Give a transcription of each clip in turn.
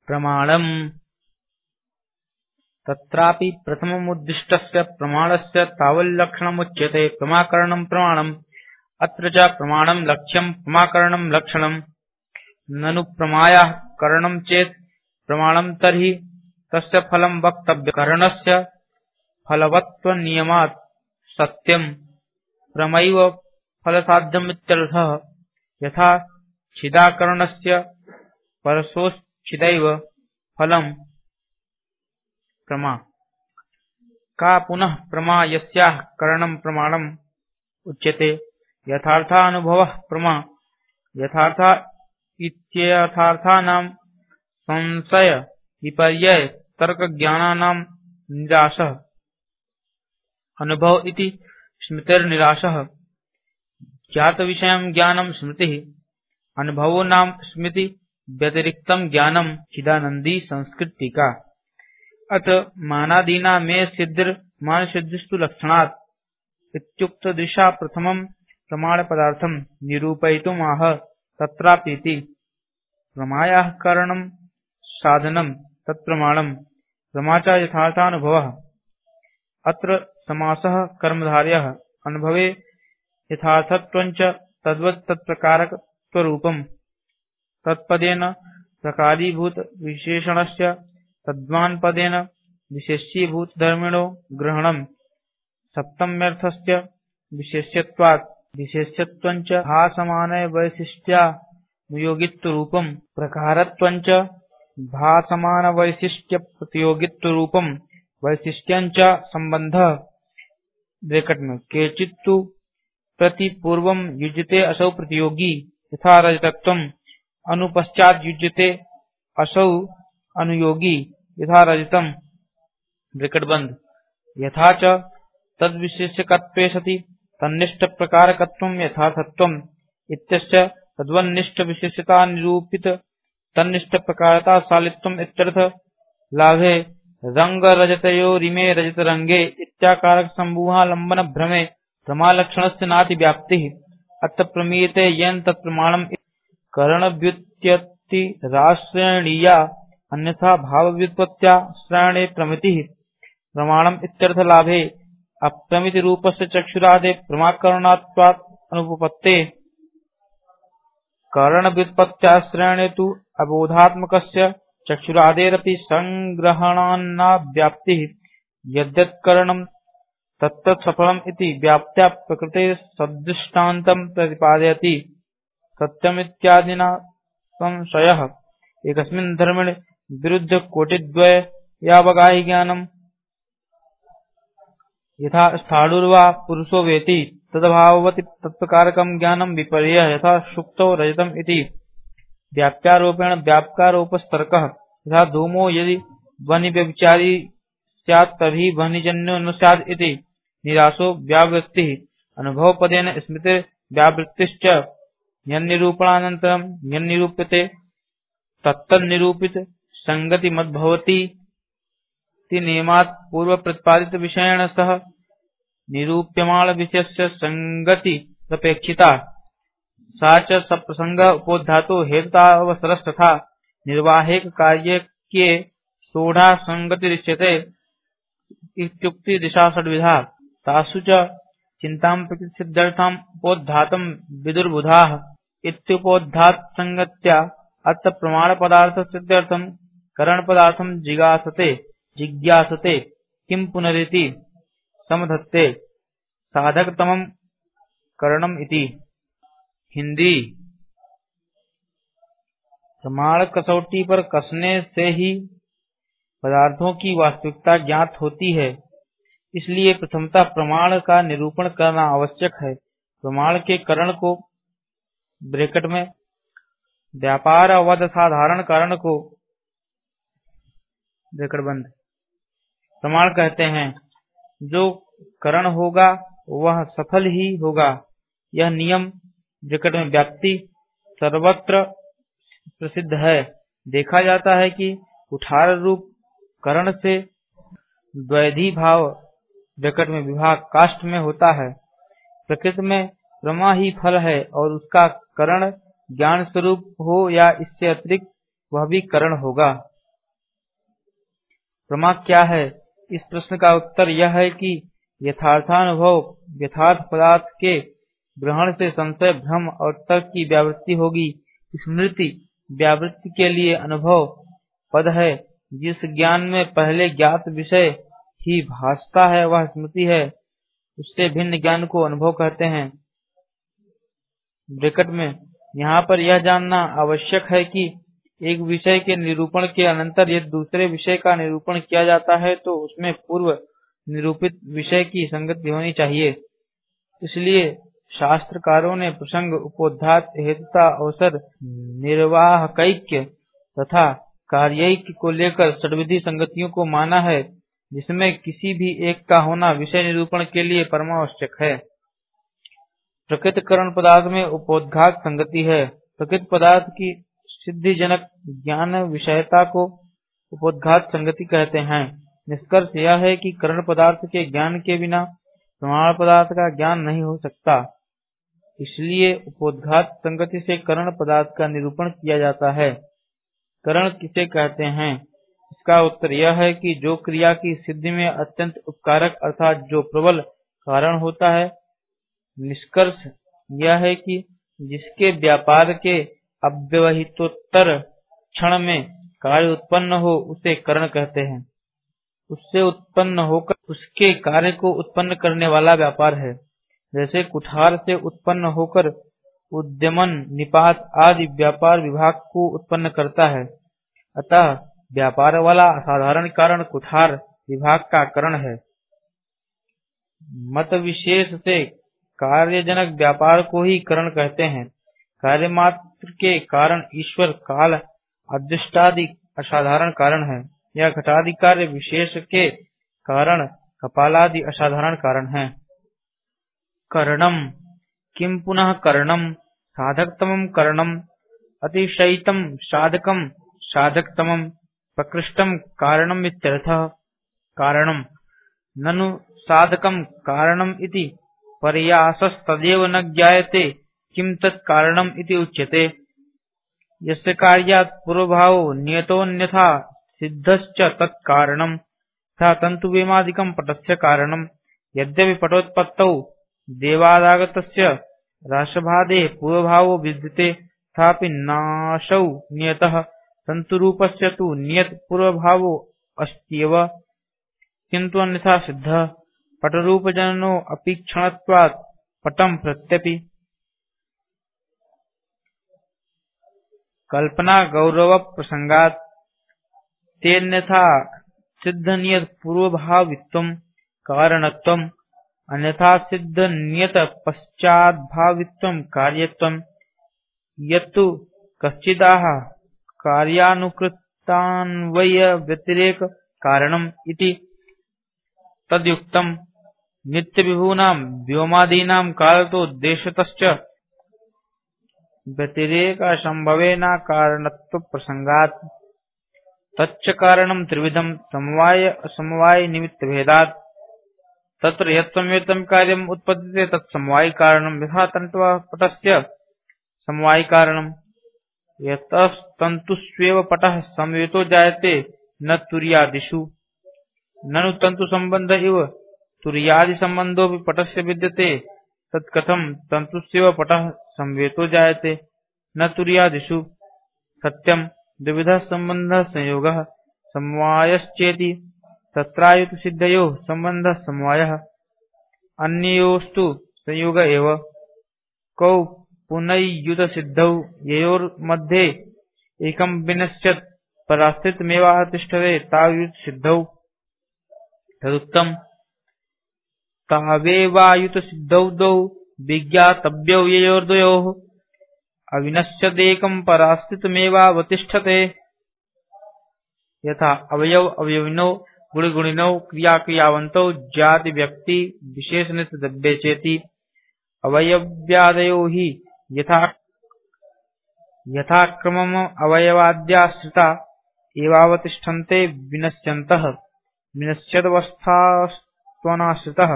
प्रमाणम् तत्रापि प्रथममुद्दिष्टस्य प्रमाणस्य तावल्लक्षणमुच्यते प्रमाकरणं प्रमाणम्। अत्र च प्रमाणं लक्ष्यं प्रमाकरणं लक्षणम्। ननु प्रमायाः करणं चेत् प्रमाणं तर्हि तस्य फलं वक्तव्यम्। करणस्य फलवत्त्वनियमात् सत्यं प्रमैव फलसाध्यमित्यर्थः। यथा छिदाकरणस्य परशोच्छिदैव फलम् प्रमा का पुनः प्रमा यस्याः करणं प्रमाणम् उच्यते। यथार्थानुभवः प्रमा यथार्था इत्यर्थार्थानां संशय विपर्यय तर्कज्ञानानां निराशः। अनुभव इति स्मृतिर्निराशः। ज्ञातविषयं ज्ञानं स्मृतिः। अनुभवो नाम स्मृति व्यतिरिक्तं ज्ञानं। चिदानन्दी संस्कृत टीका। अत मानादीना मे सिद्धिर् मान सिद्धिस्तु लक्षणात् इत्युक्तदृशा प्रथमं प्रमाणपदार्थं निरूपयितुम् आह। तत्रापीति प्रमायाः कारणं साधनं तत्प्रमाणम् प्रमा च यथार्थानुभवः। अत्र समासः कर्मधारयः। अनुभवे यथार्थत्वञ्च तद्वत् तत्प्रकारकत्वरूपम्। तत्पदेन प्रकारीभूत विशेषणस्य तद्वान्पदेन विशेष्यीभूतधर्मिणो ग्रहणम्। सप्तम्यर्थस्य विशेष्यत्वात् विशेष्यत्वञ्च भासमानवैशिष्ट्यानुयोगित्वरूपम्। प्रकारत्वञ्च भासमानवैशिष्ट्यप्रतियोगित्वरूपम्। वैशिष्ट्यञ्च सम्बन्धः ब्रैकेट में केचित्तु प्रतिपूर्वं युज्यते असौ प्रतियोगी यथा रजतत्वम् अनुपश्चात् युज्यते असौ अनुयोगी यथा रजतम् ब्रैकेट बंद। यथा च तद्विशेषकत्वे सति तन्निष्ठप्रकारकत्वं यथार्थत्वम् इत्यस्य तद्वन्निष्ठविशेषता निरूपित तन्निष्ठप्रकारता शालित्वम् इत्यर्थ। लाभे रंगरजतयोरिमे रजतरंगे इत्याकारक सम्मूहालम्बन भ्रमे प्रमालक्षणस्य नाति व्याप्तिः। अत्र प्रमीयते येन तत्प्रमाणम् करणव्युत्पत्तिराश्रयणीया अन्यथा भावव्युत्पत्त्या श्रयणे प्रमितिः प्रमाणम् इत्यर्थ। लाभे अप्रमितिरूपस्य चक्षुरादे प्रमाकरणत्वात् अनुपपत्तेः। करणव्युत्पत्त्याश्रयणे तु अबोधात्मकस्य चक्षुरादेरपि संग्रहणान्नाव्याप्तिः। यद्यत्करणं तत्तत्सफलम् इति व्याप्त्या प्रकृतेः सदृष्टान्तं प्रतिपादयति। सत्यमित्यादिना संशयः। एकस्मिन् धर्मिणे विरुद्ध कोटिद्वयावगाहि ज्ञानम् यथा स्थाणुर्वा पुरुषो वेति तदभाववति तत्प्रकारकं ज्ञानं विपर्ययः। यथा शुक्तौ रजतम् इति व्याप्यारोपेण व्यापकारोपस्तर्कः। यथा धूमो यदि ध्वनिव्यभिचारी स्यात् तर्हि ध्वनिजन्यो न स्यात् इति निराशो व्यावृत्तिः। अनुभवपदेन स्मृतिर्व्यावृत्तिश्च यन्निरूपणानन्तरं यन्निरूप्यते तत्तन्निरूपित संगतिमद्भवतीति नियमात् पूर्वप्रतिपादितविषयेण सह निरूप्यमाणविषयस्य संगतिरपेक्षिता। सा च सप्रसंग उपोद्धातो हेतुतावसरस्तथा निर्वाहेककार्यज्ञे सोढा संगतिरिच्यते इत्युक्ति दिशा षड्विधा। तासु च चिन्तां प्रकृतिसिद्ध्यर्थम् उपोद्धातं विदुर्बुधाः इत्युपोद्धात संगत्या। अत्र प्रमाणपदार्थसिद्ध्यर्थं करणपदार्थं जिज्ञासते किं पुनरिति समधत्ते साधकतमं करणम् इति। हिंदी प्रमाण कसौटी पर कसने से ही पदार्थों की वास्तविकता ज्ञात होती है। इसलिए प्रथमतः प्रमाण का निरूपण करना आवश्यक है। प्रमाण के करण को ब्रैकेट में व्यापार अवध साधारण कारण को ब्रैकेट बंद प्रमाण कहते हैं। जो करण होगा वह सफल ही होगा। यह नियम ब्रैकेट में व्याप्ति सर्वत्र प्रसिद्ध है। देखा जाता है कि कुठार रूप करण से द्वैधी भाव ब्रैकेट में विभाग काष्ठ में होता है। प्रकृति में प्रमा ही फल है और उसका करण ज्ञान स्वरूप हो या इससे अतिरिक्त वह भी करण होगा। प्रमा क्या है? इस प्रश्न का उत्तर यह है कि यथार्थानुभव यथार्थ पदार्थ के ग्रहण से संशय, भ्रम और तर्क की व्यावृत्ति होगी। स्मृति व्यावृत्ति के लिए अनुभव पद है। जिस ज्ञान में पहले ज्ञात विषय ही भासता है वह स्मृति है। उससे भिन्न ज्ञान को अनुभव कहते हैं। ब्रैकेट में यहाँ पर यह जानना आवश्यक है कि एक विषय के निरूपण के अनंतर यदि दूसरे विषय का निरूपण किया जाता है तो उसमें पूर्व निरूपित विषय की संगति होनी चाहिए। इसलिए शास्त्रकारों ने प्रसंग, उपोद्घात, हेतुता, अवसर, निर्वाहकैक्य तथा कार्यैक्य को लेकर षड्विधि संगतियों को माना है, जिसमें किसी भी एक का होना विषय निरूपण के लिए परमावश्यक है। प्रकृत करण पदार्थ में उपोद्घात संगति है। प्रकृत पदार्थ की सिद्धिजनक ज्ञान विषयता को उपोद्घात संगति कहते हैं। निष्कर्ष यह है कि करण पदार्थ के ज्ञान के बिना प्रमाण पदार्थ का ज्ञान नहीं हो सकता। इसलिए उपोद्घात संगति से करण पदार्थ का निरूपण किया जाता है। करण किसे कहते हैं? इसका उत्तर यह है कि जो क्रिया की सिद्धि में अत्यंत उपकारक अर्थात जो प्रबल कारण होता है। निष्कर्ष यह है कि जिसके व्यापार के अव्यवहितोत्तर क्षण में कार्य उत्पन्न हो उसे करण कहते हैं। उससे उत्पन्न होकर उसके कार्य को उत्पन्न करने वाला व्यापार है। जैसे कुठार से उत्पन्न होकर उद्यमन, निपात आदि व्यापार विभाग को उत्पन्न करता है। अतः व्यापार वाला असाधारण कारण कुठार विभाग का करण है। मत विशेष से कार्यजनक व्यापार को ही करण कहते हैं। कार्य मात्र के कारण ईश्वर, काल, अदृष्टादि असाधारण कारण है। यह घटादि कार्य विशेष के कारण कपालादि असाधारण कारण है। करणम किम पुनः करणम साधकतमं करणम अतिशयितं साधकं साधकतमं प्रकृष्टं कारणम इत्यर्थः। कारणम ननु साधकं कारणम इति पर्यासस्तदेव न ज्ञायते किम तत् कारणम इति उच्यते। यस्य कार्यात् पूर्वभावो नियतोऽन्यथा सिद्धश्च तत् कारणम तथा तन्तुवेमादिकं पटस्य कारणम। यद्यपि पटोत्पत्तौ देवादागतस्य रासभादे पूर्वभावो विद्यते तथापि नाशौ नियतः तन्तुरूपस्य तु नियत पूर्वभावो अस्त्येव किन्तु अन्यथा सिद्धः। पटरूपजननो अपि क्षणत्वात् पटं प्रत्यपि। कल्पना गौरव प्रसंगात् तेन्यथा सिद्ध नियत पूर्वभावित्वं कारणत्वम् अन्यथा सिद्ध नियत पश्चाद्भावित्वं कार्यत्वम्। यत्तु कश्चिदाह कार्यानुकृतान्वय व्यतिरेक कारणम् इति तद्युक्तम्। नित्य विभूनां व्योमादीनां कालतो देशतश्च व्यतिरेक संभवेन कारणत्व प्रसंगात्। तच्च कारणं त्रिविधं समवाय असमवाय निमित्त भेदात्। तत्र यत् संयुक्तं कार्यम् उत्पद्यते तत् समवायि कारणं यथा तन्तुपटस्य समवायि कारणम्। यतस्तन्तुष्वेव पटः संयुतो जायते न तुर्यादिषु। ननु तन्तु संबंध इव तुर्यादि संबंधोऽपि पटस्य विद्यते तत्कथं तन्तुस्यैव पटः संवेतो जायते न तुर्यादिषु। सत्यं द्विविधः संबंधः संयोगः समवायश्चेति तत्रायुत सिद्धयोः संबंधः समवायः अन्ययोस्तु संयोग एव। कौ पुनयुत सिद्धौ ययोर्मध्ये एकं विनश्यत् परास्थितमेवातिष्ठते तावयुत सिद्धौ तदुक्तम्। तावेवायुत सिद्धौ द्वौ विज्ञातव्यौ ययोर्द्वयोः अविनश्यदेकं परास्थितमेवावतिष्ठते। यथा अवयव अवयविनौ गुणगुणिनौ क्रियाक्रियावन्तौ जाति व्यक्ति विशेषणित द्रव्ये चेति अवयव्यादयो हि यथाक्रमम् अवयवाद्याश्रिता एवावतिष्ठन्ते विनश्यन्तः। विनश्यदवस्थास्त्वनाश्रितः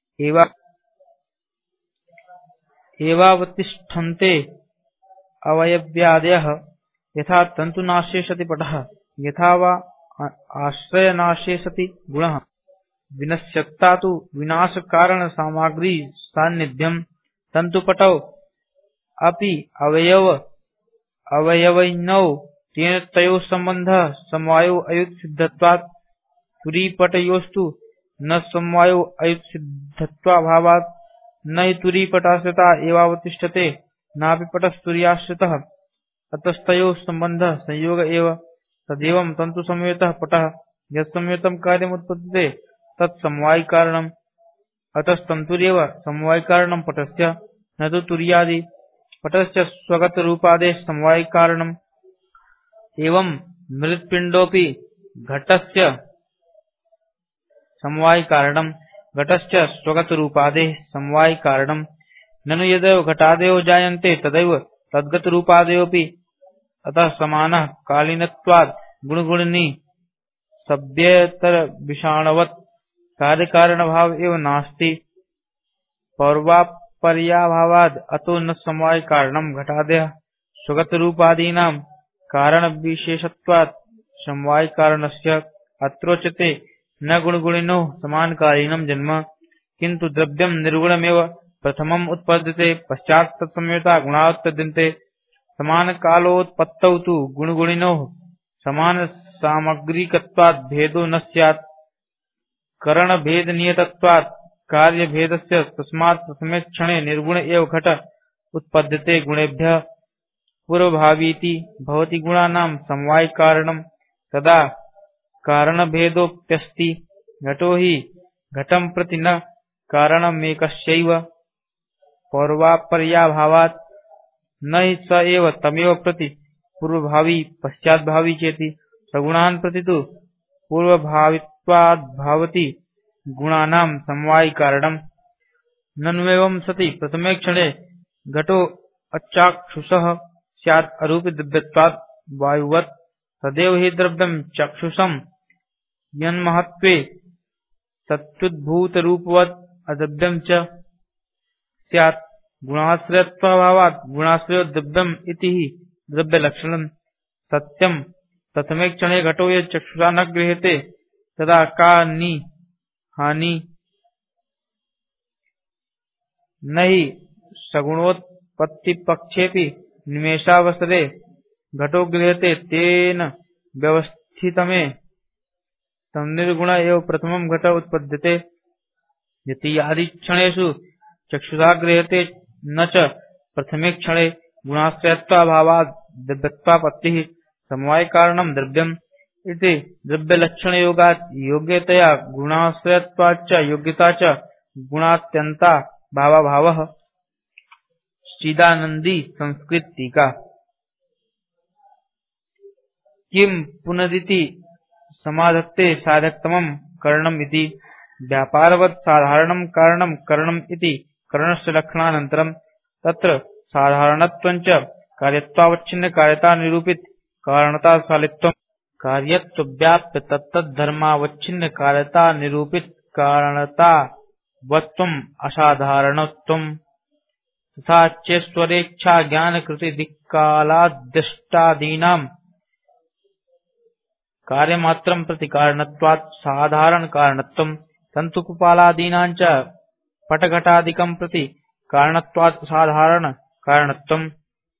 एवावतिष्ठन्ते अवयव्यादयः। यथा तन्तुनाशे सति पटः यथा वा आश्रयनाशे सति गुणः विनश्यत्ता तु विनाशकारण सामग्री सान्निध्यम् तन्तुपटौ अपि अवयवैनौ तेन तयोः सम्बन्धः समवायो अयुतसिद्धत्वात् तुरीपटयोस्तु न समवायो अयुतसिद्धत्वाभावात् न हि तुरीपटाश्रिता एवावतिष्ठते नापि पटस्तुर्याश्रितः अतस्तयोः सम्बन्धः संयोग एव तदेवं तन्तुसंयुतः पटः यत्संयुतं कार्यमुत्पद्यते तत्समवायिकारणम् अतस्तन्तुरेव समवायिकारणं पटस्य न तु तुर्यादि पटस्य स्वगतरूपादेः समवायिकारणम् एवं मृत्पिण्डोऽपि घटस्य समवायिकारणम् घटस्य स्वगतरूपादेः समवायिकारणम् ननु यदैव घटादयो जायन्ते तदैव तद्गतरूपादयोऽपि अतः समानः कालीनत्वात् गुणगुणिनी सभ्येतरविषाणवत् कार्यकारणभाव एव नास्ति पौर्वापर्याभावाद् अतो न समवायिकारणम् घटादयः स्वगतरूपादीनां कारणविशेषत्वात् समवायिकारणस्य अत्रोच्यते न गुणगुणिनोः समानकालीनं जन्म किन्तु द्रव्यं निर्गुणमेव प्रथमम् उत्पद्यते पश्चात् तत्संयुता गुणा उत्पद्यन्ते समानकालोत्पत्तौ तु गुणगुणिनोः समानसामग्रिकत्वात् भेदो न स्यात् करणभेदनियतत्वात् कार्यभेदस्य तस्मात् प्रथमे क्षणे निर्गुण एव घट उत्पद्यते गुणेभ्यः पूर्वभावीति भवति गुणानां समवायिकारणम् तदा कारणभेदोऽप्यस्ति घटो हि घटं प्रति न कारणमेकस्यैव पौर्वापर्याभावात् न हि स एव तमेव प्रति पूर्वभावी पश्चाद्भावी चेति सगुणान् प्रति तु पूर्वभावित्वाद्भवति गुणानां समवायिकारणम् नन्वेवं सति प्रथमे क्षणे घटो अचाक्षुषः स्यात् अरूपद्रव्यत्वात् वायुवत् तदेव हि द्रव्यं चक्षुषं यन्महत्त्वे सत्युद्भूतरूपवत् अद्रव्यं च स्यात् गुणाश्रयत्वाभावात् गुणाश्रयो द्रव्यम् इति हि द्रव्यलक्षणम् सत्यम् प्रथमे क्षणे घटो यत् चक्षुषा न गृह्यते तदा का हानि न हि सगुणोत्पत्तिपक्षेऽपि निमेषावसरे घटो गृह्यते तेन व्यवस्थितमे तन्निर्गुण एव प्रथमं घट उत्पद्यते यति आदिक्षणेषु चक्षुषा गृह्यते न च प्रथमे क्षणे गुणाश्रयत्वाभावात् द्रव्यत्वापत्तिः समवायिकारणं द्रव्यम् इति द्रव्यलक्षणयोगात् योग्यतया गुणाश्रयत्वाच्च योग्यता च गुणात्यन्ता भावाभावः चिदानन्दी संस्कृत टीका किं पुनदिति समाधत्ते साधकतमं करणम् इति व्यापारवत् साधारणं कारणं करणम् इति करणस्य लक्षणानन्तरं तत्र साधारणत्वञ्च कार्यत्वावच्छिन्न कार्यता निरूपित कारणताशालित्वम् कार्यत्वव्याप्य तत्तद्धर्मावच्छिन्न कार्यता निरूपित कारणतावत्वम् असाधारणत्वम् तथा चेश्वरेच्छा ज्ञानकृति दिक्कालाद्यष्टादीनां कार्यमात्रं प्रति कारणत्वात् साधारण कारणत्वम् तन्तुकुपालादीनां च पटघटादिकं प्रति कारणत्वात् साधारण कारणत्वम्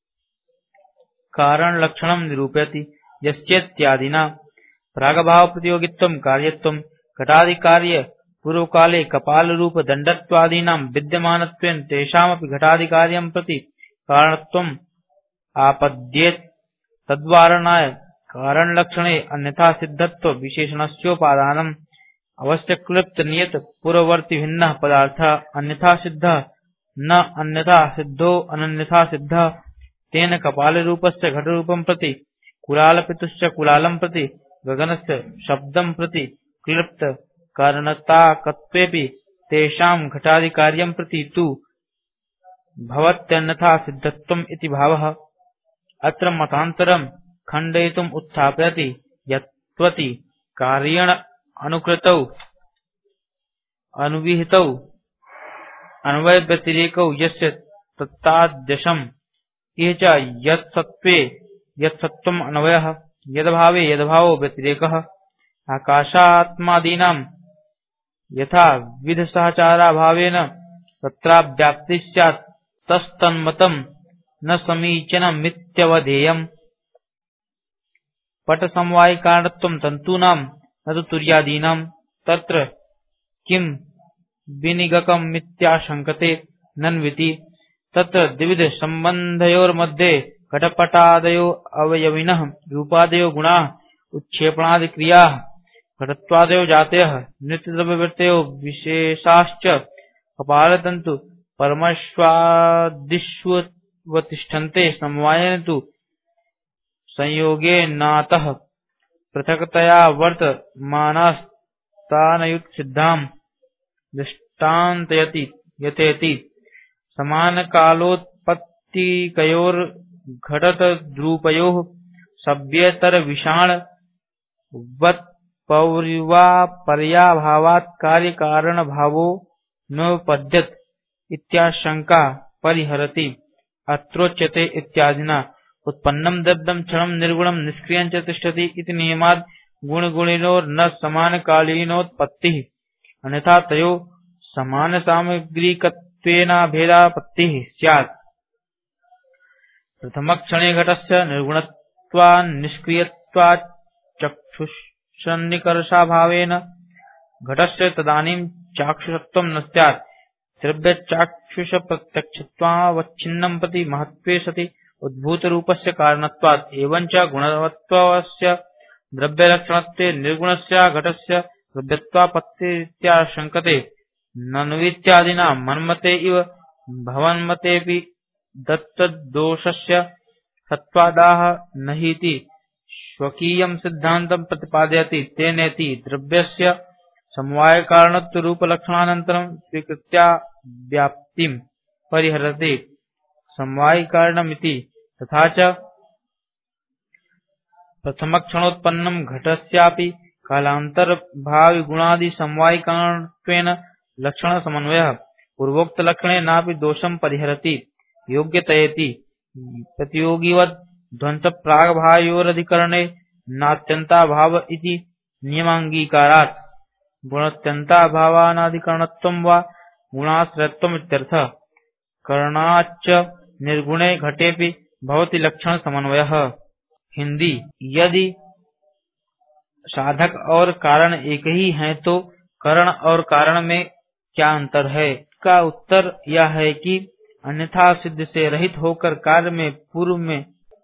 कारण लक्षणं निरूपयति यस्येत्यादिना प्रागभाव प्रतियोगित्वं कार्यत्वं घटादिकार्य पूर्वकाले कपालरूप दण्डत्वादीनां विद्यमानत्वेन तेषामपि घटादिकार्यं प्रति कारणत्वम् आपद्येत तद्वारणाय कारणलक्षणे अन्यथा सिद्धत्व विशेषणस्योपादानम् अवश्यक्लृप्त नियत पूर्ववर्ती भिन्नः पदार्थः अन्यथा सिद्धः न अन्यथा सिद्धो अनन्यथा सिद्धः तेन कपालरूपस्य घटरूपं प्रति कुलालपितुश्च कुलालं प्रति गगनस्य शब्दं प्रति क्लृप्त कारणताकत्वेऽपि तेषां घटादिकार्यं प्रति तु भवत्यन्यथा सिद्धत्वम् इति भावः अत्र मतान्तरं खण्डयितुम् उत्थापयति यत्त्वति कार्येण अनुकृतौ अनुविहितौ अन्वयव्यतिरेकौ यस्य तत्तादृशम् इह च यत्सत्त्वे यत्सत्त्वम् अन्वयः यद्भावे यद्भावो व्यतिरेकः आकाशात्मादीनां यथा विध सहचारा भावेन तत्राव्याप्ति स्यात् तस्तन्मतं न समीचीनमित्यवधेयम्। पट समवायि कारणत्वं तन्तूनां न तु तुर्यादीनां तत्र किं विनिगकमित्याशंकते नन्विति। तत्र द्विविध सम्बन्धयोर्मध्ये घटपटादयो अवयविनः रूपादयो गुणाः उत्क्षेपणादि क्रियाः घटत्वादयो जातयः नित्यद्रव्यवृत्तयो विशेषाश्च कपालतन्तु परमश्वादिष्वतिष्ठन्ते समवायेन तु संयोगेनातः पृथक्तया वर्तमानास्तानयुक्तसिद्धां दृष्टान्तयति यतेति। समानकालोत्पत्तिकयोर्घटतद्रूपयोः सव्येतरविषाणवत्पौर्वापर्याभावात् कार्यकारणभावो नोपद्यत इत्याशंका परिहरति। अत्रोच्यते इत्यादिना उत्पन्नं द्रव्यं क्षणं निर्गुणं निष्क्रियं च तिष्ठति इति नियमाद् गुणगुणिनोर्न समानकालीनोत्पत्तिः अन्यथा तयोः समानसामग्रिकत्वेनाभेदापत्तिः स्यात्। प्रथमक्षणे घटस्य निर्गुणत्वान्निष्क्रियत्वाच्चक्षुषन्निकर्षाभावेन घटस्य तदानीं चाक्षुषत्वं न स्यात्। द्रव्यचाक्षुषप्रत्यक्षत्वावच्छिन्नं प्रति महत्त्वे सति उद्भूतरूपस्य कारणत्वात् एवञ्च गुणवत्त्वस्य द्रव्यलक्षणत्वे निर्गुणस्य घटस्य द्रव्यत्वापत्तिरित्याशंकते। नन्वित्यादिना मन्मते इव भवन्मतेऽपि दत्तदोषस्य सत्त्वादाह नहीति स्वकीयं सिद्धान्तं प्रतिपादयति। तेनेति द्रव्यस्य समवायकारणत्वरूपलक्षणानन्तरं स्वीकृत्याव्याप्तिं परिहरति समवायिकारणमिति। तथा च प्रथमक्षणोत्पन्नं घटस्यापि कालान्तरभाविगुणादि समवायिकारणत्वेन लक्षणसमन्वयः पूर्वोक्तलक्षणे नापि दोषं परिहरति योग्यतयेति। प्रतियोगिवद् ध्वंसप्रागभावयोरधिकरणे नात्यन्ताभाव इति नियमाङ्गीकारात् गुणात्यन्ताभावानाधिकरणत्वं वा गुणाश्रयत्वमित्यर्थः। करणाच्च निर्गुणे घटेऽपि भवति लक्षणसमन्वयः। हिंदी। यदि साधक और कारण एक ही हैं तो करण और कारण में क्या अंतर है? इसका उत्तर यह है कि अन्यथा सिद्ध से रहित होकर कार्य में पूर्व में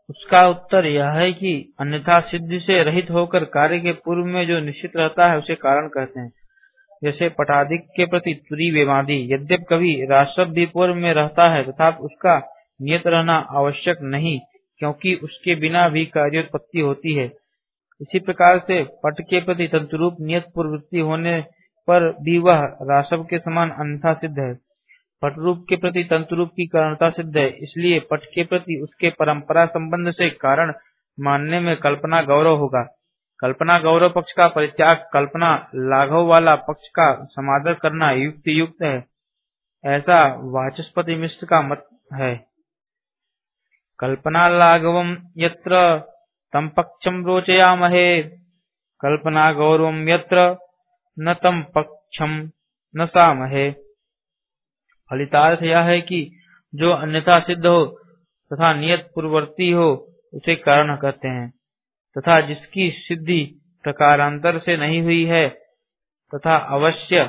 जो निश्चित रहता है उसे कारण कहते हैं। जैसे पटादिक के प्रति तुरी वेमादि। यद्यप कभी राजस्व भी पूर्व में रहता है तथापि उसका नियत रहना आवश्यक नहीं, क्योंकि उसके बिना भी कार्योत्पत्ति होती है। इसी प्रकार से पट के प्रति तंतुरूप नियत पूर्ववृत्ति होने पर भी वह रासव के समान अन्यथा सिद्ध है। पटरूप के प्रति तंतुरूप की कारणता सिद्ध है, इसलिए पट के प्रति उसके परंपरा संबंध से कारण मानने में कल्पना गौरव होगा। कल्पना गौरव पक्ष का परित्याग कल्पना लाघव वाला पक्ष का समादर करना युक्त है, ऐसा वाचस्पति मिश्र का मत है। कल्पना लाघवम यत्र तम पक्षम रोचयामहे, कल्पना गौरवम यत्र न तम पक्षम न सामहे। फलितार्थ यह है कि जो अन्यथा सिद्ध हो तथा नियत पूर्ववर्ती हो उसे कारण कहते हैं, तथा जिसकी सिद्धि प्रकारांतर से नहीं हुई है तथा अवश्य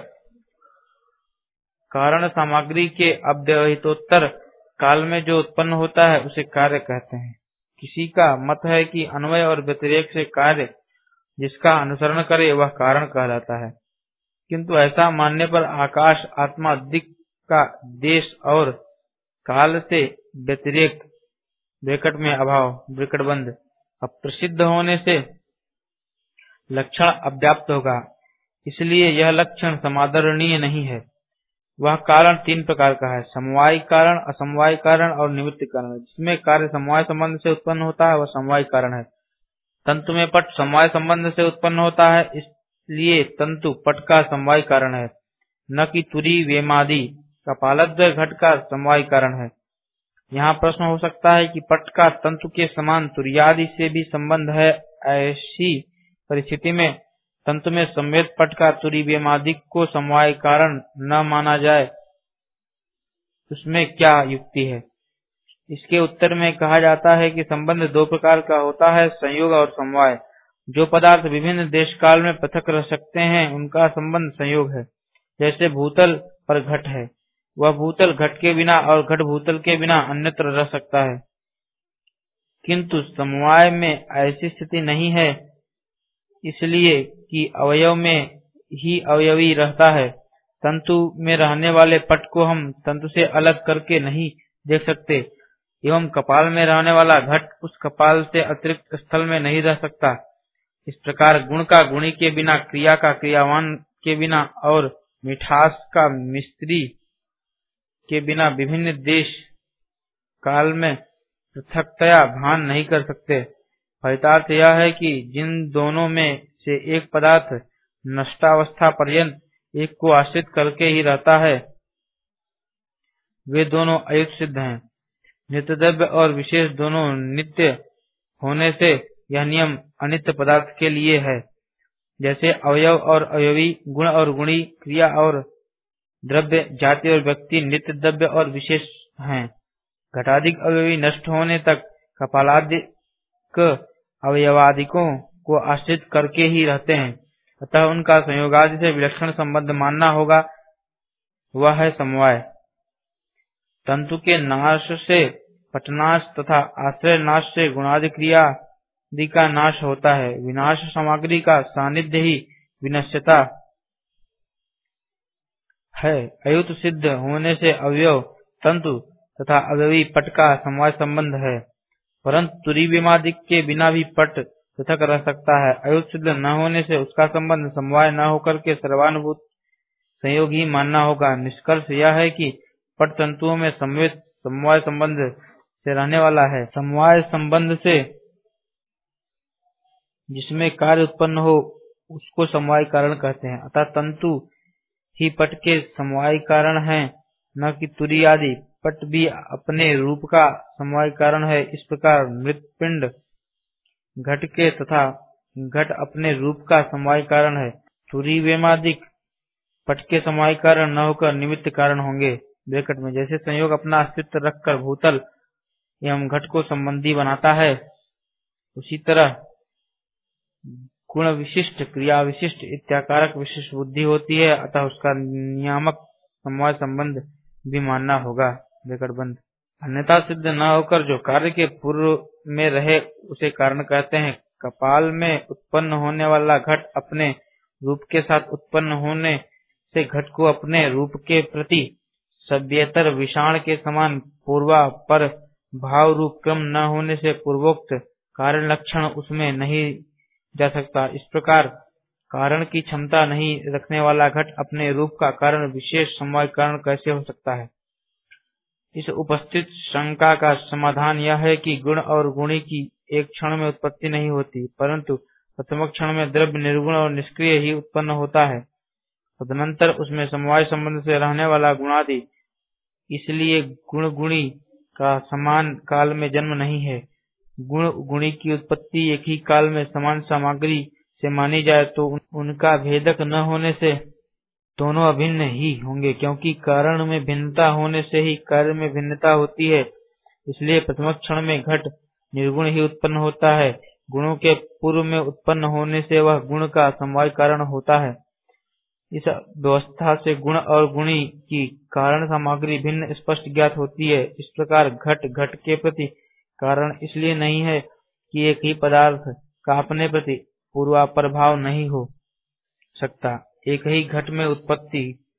कारण सामग्री के अव्यवहितोत्तर काल में जो उत्पन्न होता है उसे कार्य कहते हैं। किसी का मत है कि अन्वय और व्यतिरेक से कार्य जिसका अनुसरण करे वह कारण कहलाता है, किंतु ऐसा मानने पर आकाश आत्मा दिक् का देश और काल से व्यतिरेक ब्रैकेट में अभाव ब्रैकेट बंद अप्रसिद्ध होने से लक्षण अव्याप्त होगा, इसलिए यह लक्षण समादरणीय नहीं है। वह कारण तीन प्रकार का है, समवायी कारण, असमवायी कारण और निमित्त कारण। जिसमें कार्य समवाय संबंध से उत्पन्न होता है वह समवायी कारण है। तंतु में पट समवाय संबंध से उत्पन्न होता है, इसलिए तंतु पट का समवायी कारण है, न कि तुरी वेमादि कपालद्वय घट का समवायी कारण है। यहाँ प्रश्न हो सकता है कि पट का तंतु के समान तुर्यादि से भी संबंध है। ऐसी परिस्थिति में तंतु में संवेद पट का तुरीयमादिक को समवाय कारण न माना जाए, उसमें क्या युक्ति है? इसके उत्तर में कहा जाता है कि संबंध दो प्रकार का होता है, संयोग और समवाय। जो पदार्थ विभिन्न देश काल में पृथक रह सकते हैं उनका संबंध संयोग है। जैसे भूतल और घट है, वह भूतल घट के बिना और घट भूतल के बिना अन्यत्र रह सकता है, किंतु समवाय में ऐसी स्थिति नहीं है, इसलिए कि अवयव में ही अवयवी रहता है। तंतु में रहने वाले पट को हम तंतु से अलग करके नहीं देख सकते, एवं कपाल में रहने वाला घट उस कपाल से अतिरिक्त स्थल में नहीं रह सकता। इस प्रकार गुण का गुणी के बिना, क्रिया का क्रियावान के बिना और मिठास का मिस्त्री के बिना विभिन्न देश काल में पृथकतया भान नहीं कर सकते। फलितार्थ यह है कि जिन दोनों में से एक पदार्थ नष्टावस्था पर्यंत एक को आश्रित करके ही रहता है, वे दोनों अयुक्त सिद्ध हैं। नित्य द्रव्य और विशेष दोनों नित्य होने से यह नियम अनित्य पदार्थ के लिए है। जैसे अवयव और अवयवी, गुण और गुणी, क्रिया और द्रव्य, जाति और व्यक्ति नित्य द्रव्य और विशेष हैं। घटाधिक अवयवी नष्ट होने तक कपालादिक अवयवादिकों को आश्रित करके ही रहते हैं, अतः उनका संयोगादि से विलक्षण संबंध मानना होगा, वह है समवाय। तंतु के नाश से पटनाश तथा आश्रय नाश से गुणादि क्रिया आदि का नाश होता है। विनाश सामग्री का सानिध्य ही विनश्यता है। अयुत सिद्ध होने से अवयव, तंतु तथा अवयवी पट का समवाय संबंध है, परंतु तुरीयमादिक के बिना भी पट पृथक रह सकता है। अयुत सिद्ध न होने से उसका संबंध समवाय न होकर के सर्वानुभूत संयोग ही मानना होगा। निष्कर्ष यह है कि पट तंतुओं में संवेद समवाय संबंध से रहने वाला है। समवाय संबंध से जिसमें कार्य उत्पन्न हो उसको समवाय कारण कहते हैं। अतः तंतु ही पट के समवाय कारण है, न कि तुरीय आदि। पट भी अपने रूप का समवाय कारण है। इस प्रकार मृत्पिंड घट के तथा घट अपने रूप का समवाय कारण है। तुरीयमादिक पट के समवाय कारण न होकर निमित्त कारण होंगे। ब्रैकेट में जैसे संयोग अपना अस्तित्व रखकर भूतल एवं घट को संबंधी बनाता है, उसी तरह गुण विशिष्ट, क्रिया विशिष्ट, इत्याकारक विशिष्ट बुद्धि होती है, अतः उसका नियामक समवाय संबंध भी मानना होगा। ब्रैकेट बंद। अन्यथा सिद्ध न होकर जो कार्य के पूर्व में रहे उसे कारण कहते हैं। कपाल में उत्पन्न होने वाला घट अपने रूप के साथ उत्पन्न होने से घट को अपने रूप के प्रति सभ्यतर विषाण के समान पूर्वा पर भाव रूप क्रम न होने से पूर्वोक्त कारण लक्षण उसमें नहीं जा सकता। इस प्रकार कारण की क्षमता नहीं रखने वाला घट अपने रूप का कारण विशेष समवाय कारण कैसे हो सकता है? इस उपस्थित शंका का समाधान यह है कि गुण और गुणी की एक क्षण में उत्पत्ति नहीं होती, परंतु प्रथम क्षण में द्रव्य निर्गुण और निष्क्रिय ही उत्पन्न होता है। तदनंतर उसमें समवाय संबंध से रहने वाला गुणादि, इसलिए गुण गुणी का समान काल में जन्म नहीं है। गुण गुणी की उत्पत्ति एक ही काल में समान सामग्री से मानी जाए तो उनका भेदक न होने से दोनों अभिन्न ही होंगे, क्योंकि कारण में भिन्नता होने से ही कार्य में भिन्नता होती है। इसलिए प्रथम क्षण में घट निर्गुण ही उत्पन्न होता है। गुणों के पूर्व में उत्पन्न होने से वह गुण का समवाय कारण होता है। इस व्यवस्था से गुण और गुणी की कारण सामग्री भिन्न स्पष्ट ज्ञात होती है। इस प्रकार घट घट के प्रति कारण इसलिए नहीं है कि एक ही पदार्थ का अपने प्रति पूर्वापर भाव नहीं हो सकता। एक ही घट में उत्पत्ति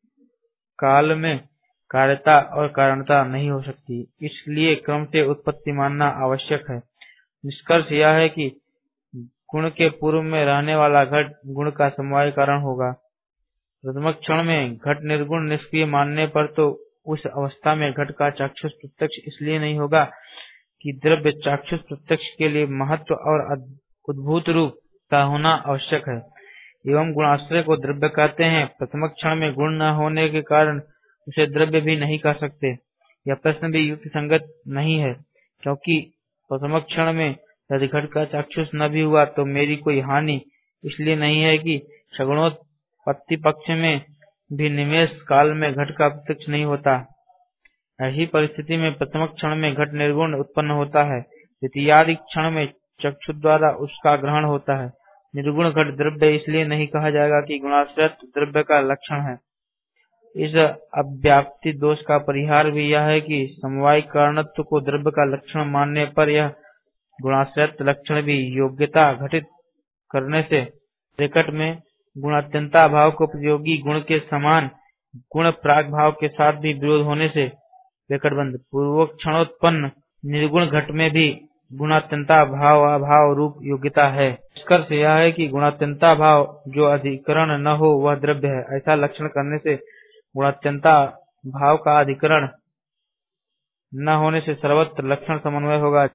काल में कार्यता और कारणता नहीं हो सकती, इसलिए क्रम से उत्पत्ति मानना आवश्यक है। निष्कर्ष यह है कि गुण के पूर्व में रहने वाला घट गुण का समवाय कारण होगा। प्रथम क्षण में घट निर्गुण निष्क्रिय मानने पर तो उस अवस्था में घट का चाक्षुष प्रत्यक्ष इसलिए नहीं होगा कि द्रव्य चाक्षुष प्रत्यक्ष के लिए महत्व और उद्भूत रूप का होना आवश्यक है। एवं गुणाश्रय को द्रव्य कहते हैं। प्रथम क्षण में गुण न होने के कारण उसे द्रव्य भी नहीं कह सकते। यह प्रश्न भी युक्ति संगत नहीं है, क्योंकि प्रथम क्षण में यदि घट का चाक्षुष न भी हुआ तो मेरी कोई हानि इसलिए नहीं है कि सगुणोत्पत्ति पक्ष में भी निमेष काल में घट का प्रत्यक्ष नहीं होता। ऐसी परिस्थिति में प्रथम क्षण में घट निर्गुण उत्पन्न होता है, द्वितीयादि क्षण में चक्षु द्वारा उसका ग्रहण होता है। निर्गुण घट द्रव्य इसलिए नहीं कहा जाएगा कि गुणाश्रित द्रव्य का लक्षण है। इस अव्याप्ति दोष का परिहार भी यह है कि समवाय कारणत्व को द्रव्य का लक्षण मानने पर यह गुणाश्रित लक्षण भी योग्यता घटित करने से प्रकट में गुणात्यंता भाव को प्रतियोगी गुण के समान गुण प्राग भाव के साथ भी विरोध होने से प्रकटबंध पूर्व क्षणोत्पन्न निर्गुण घट में भी गुणात्यंता भाव अभाव रूप योग्यता है। निष्कर्ष यह है कि गुणात्यंता भाव जो अधिकरण न हो वह द्रव्य है। ऐसा लक्षण करने से गुणात्यंता भाव का अधिकरण न होने से सर्वत्र लक्षण समन्वय होगा।